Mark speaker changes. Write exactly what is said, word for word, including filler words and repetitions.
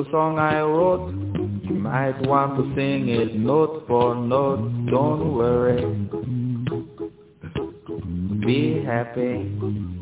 Speaker 1: new song I wrote. You might want to sing it note for note. Don't worry, be happy.